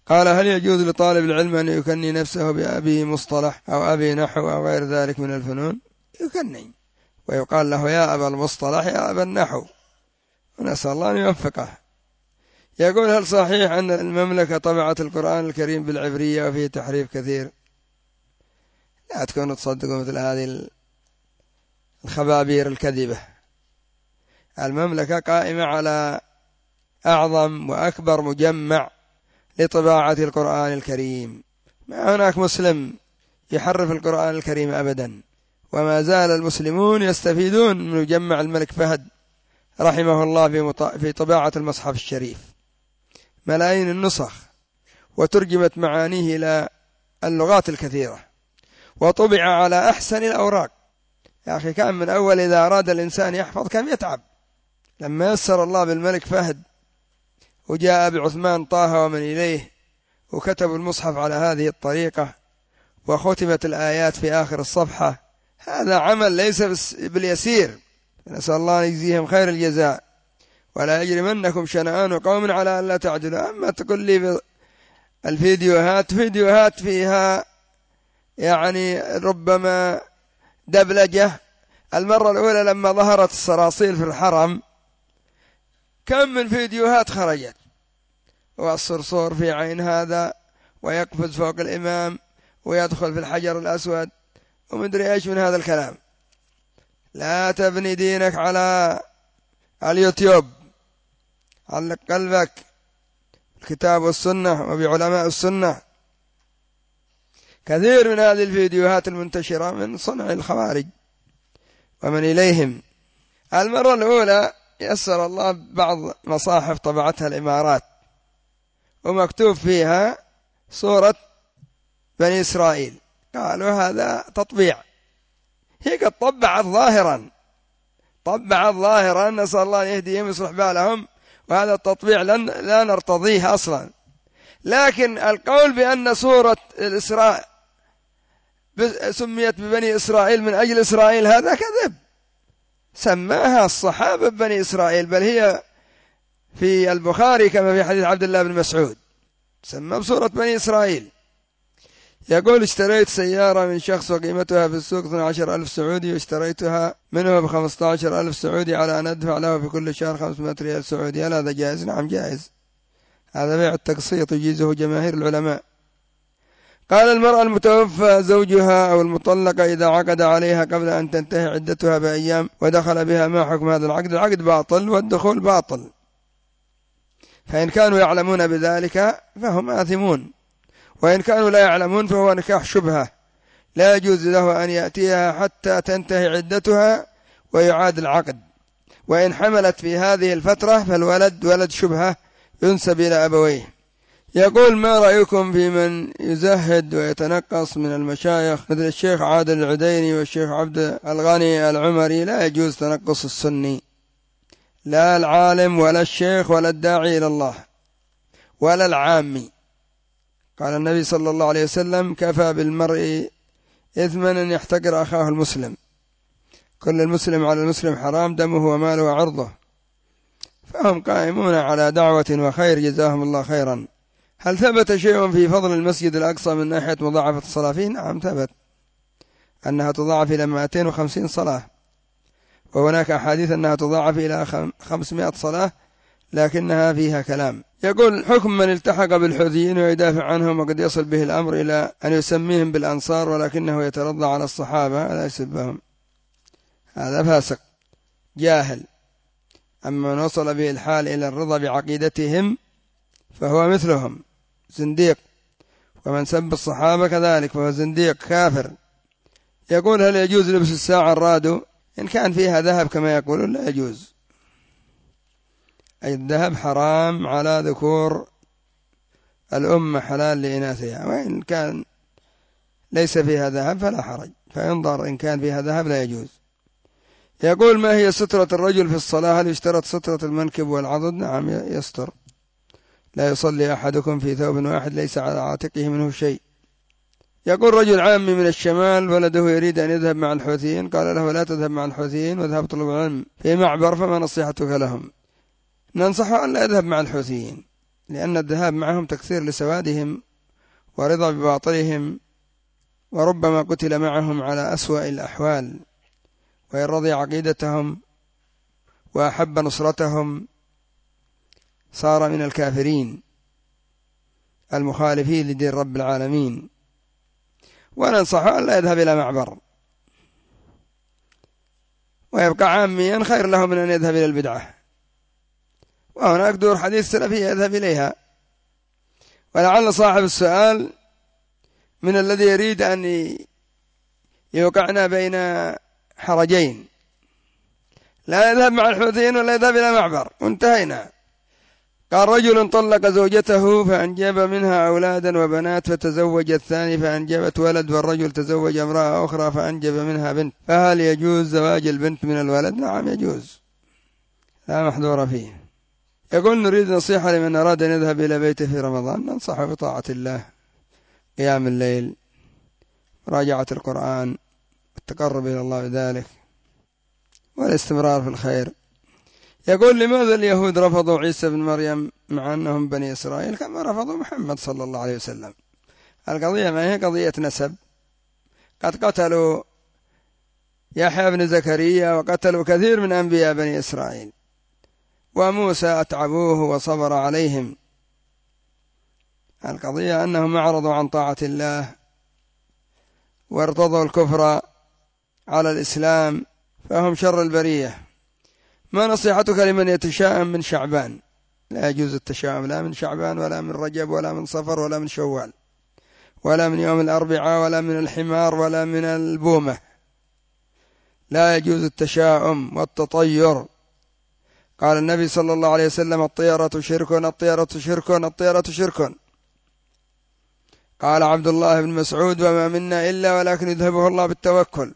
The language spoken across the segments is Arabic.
قال: هل يجوز لطالب العلم أن يكني نفسه بأبي مصطلح أو أبي نحو أو غير ذلك من الفنون؟ يكني ويقال له يا أبا المصطلح يا أبا النحو، ونسأل الله أن يوفقه. يقول: هل صحيح أن المملكة طبعت القرآن الكريم بالعبرية وفيه تحريف كثير؟ لا تكونوا تصدقوا مثل هذه الخبابير الكذبة. المملكة قائمة على أعظم وأكبر مجمع لطباعة القرآن الكريم، ما هناك مسلم يحرف القرآن الكريم أبدا، وما زال المسلمون يستفيدون من مجمع الملك فهد رحمه الله في طباعة المصحف الشريف، ملايين النسخ، وترجمت معانيه إلى اللغات الكثيرة، وطبع على أحسن الأوراق. يا أخي كان من أول إذا أراد الإنسان يحفظ كان يتعب، لما يسر الله بالملك فهد وجاء بعثمان طه ومن إليه وكتبوا المصحف على هذه الطريقة وختمت الآيات في آخر الصفحة، هذا عمل ليس باليسير، نسأل الله أن يجزيهم خير الجزاء. ولا يجرمنكم شنآن قوم على أن لا تعدلوا. أما تقول لي فيديوهات فيها يعني ربما دبلجة. المرة الأولى لما ظهرت الصراصيل في الحرم كم من فيديوهات خرجت، والصرصور في عين هذا ويقفز فوق الإمام ويدخل في الحجر الأسود ومدري إيش من هذا الكلام. لا تبني دينك على اليوتيوب، علق قلبك الكتاب والسنة وبعلماء السنة. كثير من هذه الفيديوهات المنتشرة من صنع الخوارج ومن إليهم. المرة الأولى يسر الله بعض مصاحف طبعتها الإمارات ومكتوب فيها صورة بني إسرائيل، قالوا هذا تطبيع. هي قد طبعت ظاهرا، نسأل الله أن يهديهم ويصلح بالهم، وهذا التطبيع لا نرتضيه أصلا. لكن القول بأن صورة الإسراء سميت ببني إسرائيل من أجل إسرائيل هذا كذب. سماها الصحابة بني إسرائيل، بل هي في البخاري كما في حديث عبد الله بن مسعود سمى بصورة بني إسرائيل. يقول: اشتريت سيارة من شخص وقيمتها في السوق 12,000 سعودي، واشتريتها منه ب15,000 سعودي على أن أدفع له في كل شهر 500 ريال سعودي. هل هذا جائز؟ نعم جائز، هذا بيع التقسيط يجيزه جماهير العلماء. قال: المرأة المتوفى زوجها أو المطلقة إذا عقد عليها قبل أن تنتهي عدتها بأيام ودخل بها، ما حكم هذا العقد؟ العقد باطل والدخول باطل، فإن كانوا يعلمون بذلك فهم آثمون، وإن كانوا لا يعلمون فهو نكاح شبهة، لا يجوز له أن يأتيها حتى تنتهي عدتها ويعاد العقد. وإن حملت في هذه الفترة فالولد ولد شبهة ينسب إلى أبويه. يقول: ما رأيكم في من يزهد ويتنقص من المشايخ مثل الشيخ عادل العديني والشيخ عبد الغني العمري؟ لا يجوز تنقص السني، لا العالم ولا الشيخ ولا الداعي إلى الله ولا العامي. قال النبي صلى الله عليه وسلم: كفى بالمرء إثما أن يحتقر أخاه المسلم، كل المسلم على المسلم حرام، دمه وماله وعرضه. فهم قائمون على دعوة وخير، جزاهم الله خيرا. هل ثبت شيء في فضل المسجد الأقصى من ناحية مضاعفة الصلاة فيه؟ نعم ثبت أنها تضاعف إلى 250 صلاة، وهناك أحاديث أنها تضاعف إلى 500 صلاة، لكنها فيها كلام. يقول: حكم من التحق بالحوثيين ويدافع عنهم وقد يصل به الأمر إلى أن يسميهم بالأنصار ولكنه يترضى على الصحابة لا يسبهم، هذا فاسق جاهل. أما من وصل به الحال إلى الرضا بعقيدتهم فهو مثلهم زنديق، ومن سب الصحابة كذلك فهو زنديق كافر. يقول: هل يجوز لبس الساعة الرادو؟ إن كان فيها ذهب كما يقولون لا يجوز، أي الذهب حرام على ذكور الأمة، حلال لإناثها، وإن كان ليس فيها ذهب فلا حرج، فينظر إن كان فيها ذهب لا يجوز. يقول: ما هي سترة الرجل في الصلاة؟ هل يشترط سترة المنكب والعضد؟ نعم يستر، لا يصلي أحدكم في ثوب واحد ليس على عاتقه منه شيء. يقول: رجل عامي من الشمال ولده يريد أن يذهب مع الحوثيين، قال له: لا تذهب مع الحوثيين واذهب طلب العلم في معبر، فما نصيحتك لهم؟ ننصحه أن لا يذهب مع الحوثيين، لأن الذهاب معهم تكثير لسوادهم ورضا بباطلهم، وربما قتل معهم على أسوأ الأحوال، وإن رضي عقيدتهم وأحب نصرتهم صار من الكافرين المخالفين لدين رب العالمين. وننصح أن لا يذهب إلى معبر ويبقى عاميا خير له من أن يذهب إلى البدعة. وهناك دور حديث سلفية يذهب إليها. ولعل صاحب السؤال من الذي يريد أن يوقعنا بين حرجين، لا يذهب مع الحوثيين ولا يذهب إلى معبر، وانتهينا. قال رجل طلق زوجته فأنجب منها أولادا وبنات، فتزوج الثاني فأنجبت ولد، والرجل تزوج امرأة أخرى فأنجب منها بنت، فهل يجوز زواج البنت من الولد؟ نعم يجوز، لا محذور فيه. يقول نريد نصيحة لمن أراد أن يذهب إلى بيته في رمضان. ننصحه بطاعة الله، قيام الليل، مراجعة القرآن، التقرب إلى الله بذلك، والاستمرار في الخير. يقول لماذا اليهود رفضوا عيسى بن مريم مع أنهم بني إسرائيل كما رفضوا محمد صلى الله عليه وسلم؟ القضية ما هي قضية نسب، قد قتلوا يحيى بن زكريا وقتلوا كثير من أنبياء بني إسرائيل، وموسى أتعبوه وصبر عليهم. القضية أنهم أعرضوا عن طاعة الله وارتضوا الكفر على الإسلام، فهم شر البرية. ما نصيحتك لمن يتشائم من شعبان؟ لا يجوز التشاؤم لا من شعبان ولا من رجب ولا من صفر ولا من شوال ولا من يوم الأربعاء ولا من الحمار ولا من البومة. لا يجوز التشاؤم والتطير. قال النبي صلى الله عليه وسلم: الطيرة شرك، الطيرة شرك، الطيرة شرك. قال عبد الله بن مسعود: وما منا إلا ولكن يذهبه الله بالتوكل.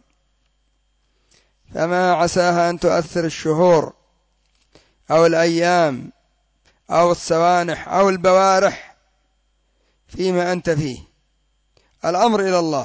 فما عساها أن تؤثر الشهور أو الأيام أو السوانح أو البوارح فيما أنت فيه. الأمر إلى الله.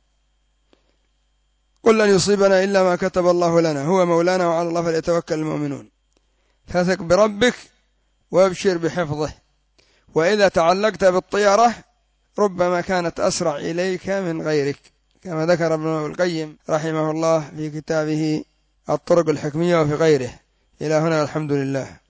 قل لن يصيبنا إلا ما كتب الله لنا، هو مولانا وعلى الله فليتوكل المؤمنون. فثق بربك وابشر بحفظه. وإذا تعلقت بالطيرة ربما كانت أسرع إليك من غيرك، كما ذكر ابن القيم رحمه الله في كتابه الطرق الحكمية وفي غيره. إلى هنا الحمد لله.